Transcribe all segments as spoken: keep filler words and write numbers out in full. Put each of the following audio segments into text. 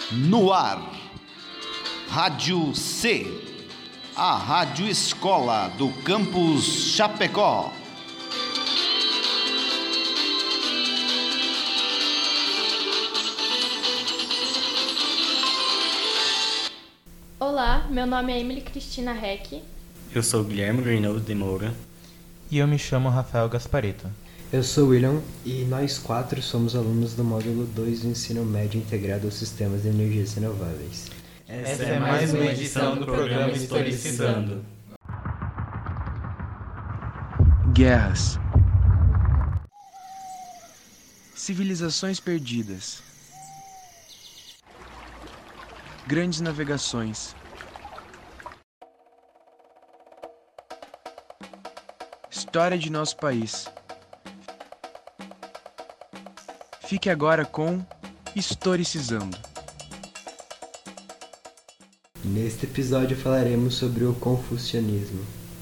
No ar, Rádio C, a Rádio Escola do Campus Chapecó. Olá, meu nome é Emily Cristina Heck. Eu sou Guilherme Reinaldo de Moura. E eu me chamo Rafael Gaspareto. Eu sou o William e nós quatro somos alunos do módulo dois do Ensino Médio Integrado aos Sistemas de Energias Renováveis. Essa, Essa é mais uma edição do programa Historicizando. Guerras. Civilizações perdidas. Grandes navegações. História de nosso país. Fique agora com Historicizando. Neste episódio falaremos sobre o confucionismo.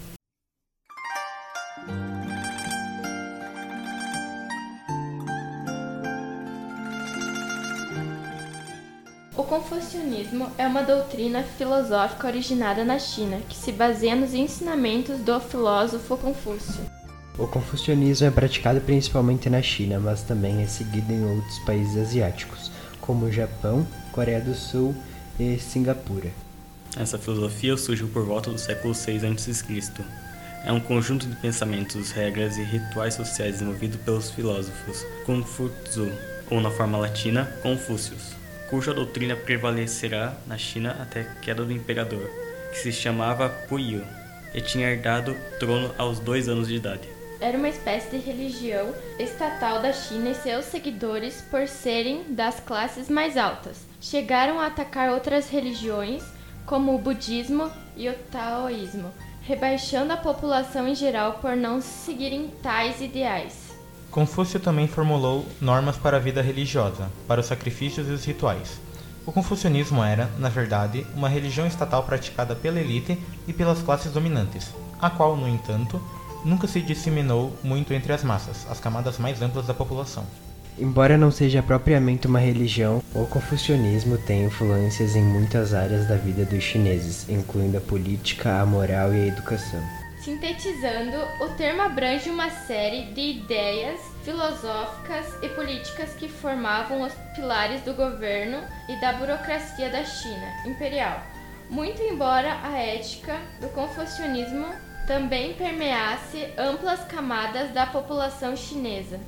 O confucionismo é uma doutrina filosófica originada na China, que se baseia nos ensinamentos do filósofo Confúcio. O confucionismo é praticado principalmente na China, mas também é seguido em outros países asiáticos, como Japão, Coreia do Sul e Singapura. Essa filosofia surgiu por volta do século seis antes de Cristo. É um conjunto de pensamentos, regras e rituais sociais desenvolvido pelos filósofos Confúcio, ou na forma latina, Confúcios, cuja doutrina prevalecerá na China até a queda do imperador, que se chamava Puyi, e tinha herdado o trono aos dois anos de idade. Era uma espécie de religião estatal da China e seus seguidores, por serem das classes mais altas, chegaram a atacar outras religiões, como o budismo e o taoísmo, rebaixando a população em geral por não seguirem tais ideais. Confúcio também formulou normas para a vida religiosa, para os sacrifícios e os rituais. O confucionismo era, na verdade, uma religião estatal praticada pela elite e pelas classes dominantes, a qual, no entanto, nunca se disseminou muito entre as massas, as camadas mais amplas da população. Embora não seja propriamente uma religião, o confucionismo tem influências em muitas áreas da vida dos chineses, incluindo a política, a moral e a educação. Sintetizando, o termo abrange uma série de ideias filosóficas e políticas que formavam os pilares do governo e da burocracia da China imperial, muito embora a ética do confucionismo também permeasse amplas camadas da população chinesa.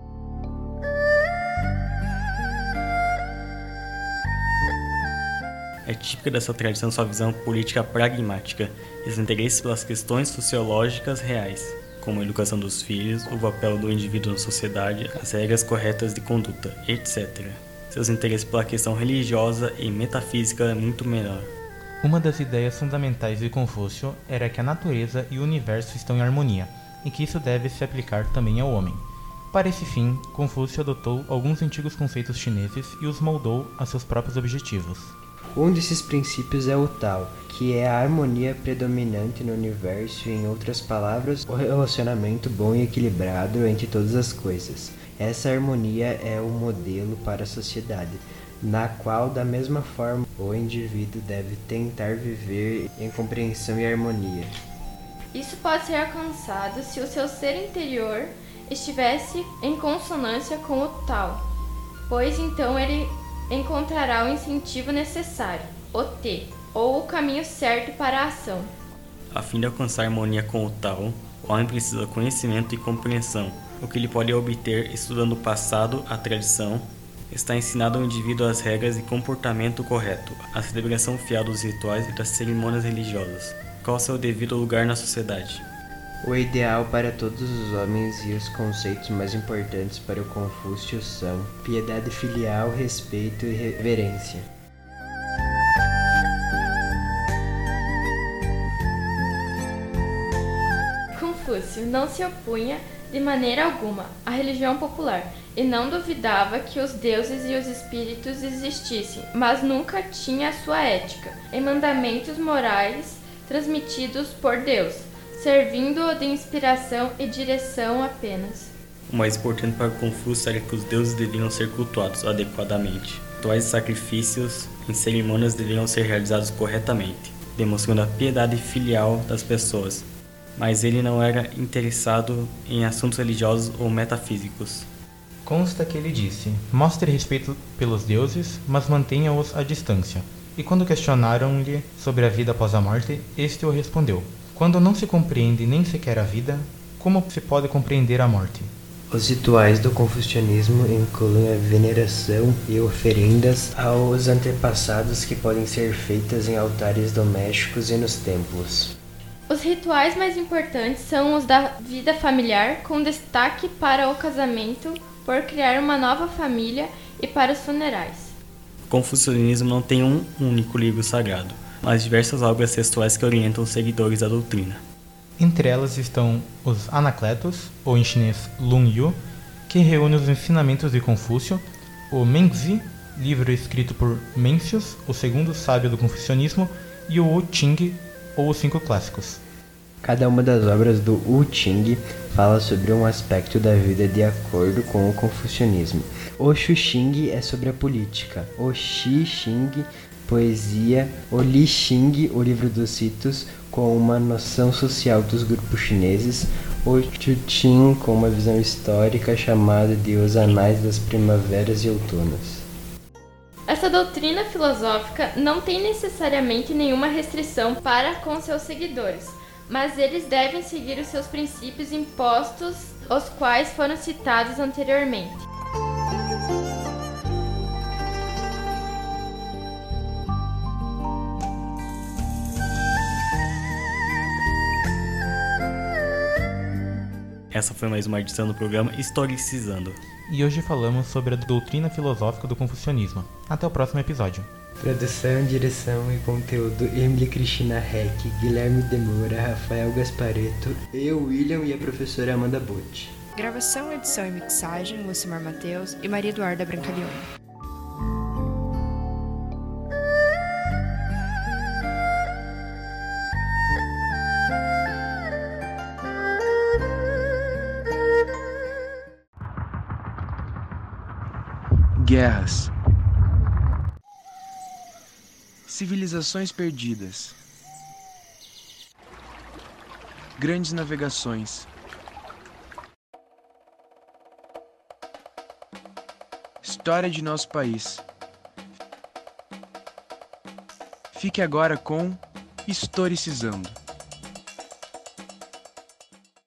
É típica dessa tradição sua visão política pragmática e os interesses pelas questões sociológicas reais, como a educação dos filhos, o papel do indivíduo na sociedade, as regras corretas de conduta, etcétera. Seus interesses pela questão religiosa e metafísica é muito menor. Uma das ideias fundamentais de Confúcio era que a natureza e o universo estão em harmonia, e que isso deve se aplicar também ao homem. Para esse fim, Confúcio adotou alguns antigos conceitos chineses e os moldou a seus próprios objetivos. Um desses princípios é o Tao, que é a harmonia predominante no universo e, em outras palavras, o relacionamento bom e equilibrado entre todas as coisas. Essa harmonia é o modelo para a sociedade, na qual, da mesma forma, o indivíduo deve tentar viver em compreensão e harmonia. Isso pode ser alcançado se o seu ser interior estivesse em consonância com o Tao, pois então ele encontrará o incentivo necessário, o T, ou o caminho certo para a ação. A fim de alcançar harmonia com o Tao, o homem precisa de conhecimento e compreensão, o que ele pode obter estudando o passado, a tradição. Está ensinado ao indivíduo as regras de comportamento correto, a celebração fiel dos rituais e das cerimônias religiosas. Qual seu devido lugar na sociedade? O ideal para todos os homens e os conceitos mais importantes para o Confúcio são piedade filial, respeito e reverência. Confúcio não se opunha de maneira alguma à religião popular e não duvidava que os deuses e os espíritos existissem, mas nunca tinha a sua ética e mandamentos morais transmitidos por Deus, servindo-o de inspiração e direção apenas. O mais importante para Confúcio era que os deuses deviam ser cultuados adequadamente. Rituais e sacrifícios em cerimônias deveriam ser realizadas corretamente, demonstrando a piedade filial das pessoas, mas ele não era interessado em assuntos religiosos ou metafísicos. Consta que ele disse: mostre respeito pelos deuses, mas mantenha-os à distância. E quando questionaram-lhe sobre a vida após a morte, este o respondeu: quando não se compreende nem sequer a vida, como se pode compreender a morte? Os rituais do confucionismo incluem a veneração e oferendas aos antepassados que podem ser feitas em altares domésticos e nos templos. Os rituais mais importantes são os da vida familiar, com destaque para o casamento, por criar uma nova família, e para os funerais. O confucionismo não tem um único livro sagrado, mas diversas obras textuais que orientam os seguidores da doutrina. Entre elas estão os Anacletos, ou em chinês Lun Yu, que reúne os ensinamentos de Confúcio, o Mengzi, livro escrito por Mencius, o segundo sábio do confucionismo, e o Wu Qing, ou os Cinco Clássicos. Cada uma das obras do Wu Qing fala sobre um aspecto da vida de acordo com o confucionismo. O Shu Xing é sobre a política, o Xi Xing, poesia, o Li Xing, o livro dos ritos, com uma noção social dos grupos chineses, o Chu Qing, com uma visão histórica chamada de Os Anais das Primaveras e Outonos. Essa doutrina filosófica não tem necessariamente nenhuma restrição para com seus seguidores, mas eles devem seguir os seus princípios impostos, os quais foram citados anteriormente. Essa foi mais uma edição do programa Historicizando. E hoje falamos sobre a doutrina filosófica do confucionismo. Até o próximo episódio. Produção, direção e conteúdo: Emily Cristina Heck, Guilherme Demora, Rafael Gaspareto, eu, William e a professora Amanda Botti. Gravação, edição e mixagem: Lucimar Mateus e Maria Eduarda Brancaleone. Guerras. Civilizações perdidas. Grandes navegações. História de nosso país. Fique agora com Historicizando.